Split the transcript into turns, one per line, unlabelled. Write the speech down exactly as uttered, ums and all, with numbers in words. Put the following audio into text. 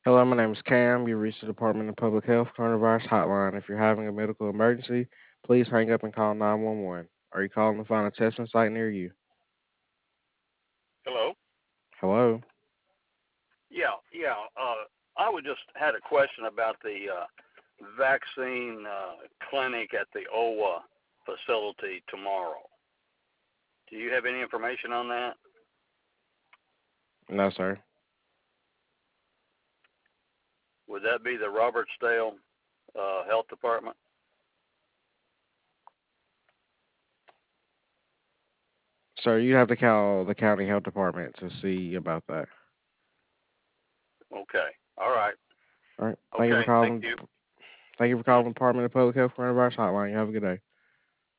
Hello, my name is Cam. You reached the Department of Public Health Coronavirus Hotline. If you're having a medical emergency, please hang up and call nine one one. Are you calling to find a testing site near you?
Hello.
Hello?
Yeah, yeah. Uh, I would just had a question about the uh, vaccine uh, clinic at the O W A facility tomorrow. Do you have any information on that?
No, sir.
Would that be the Robertsdale uh, Health Department?
Sir, you have to call the county health department to see about that.
Okay. All right.
All right. Thank you for
Okay. Thank
calling.
you.
Thank you for
Uh,
calling the Department of Public Health Coronavirus Hotline. You have a good day.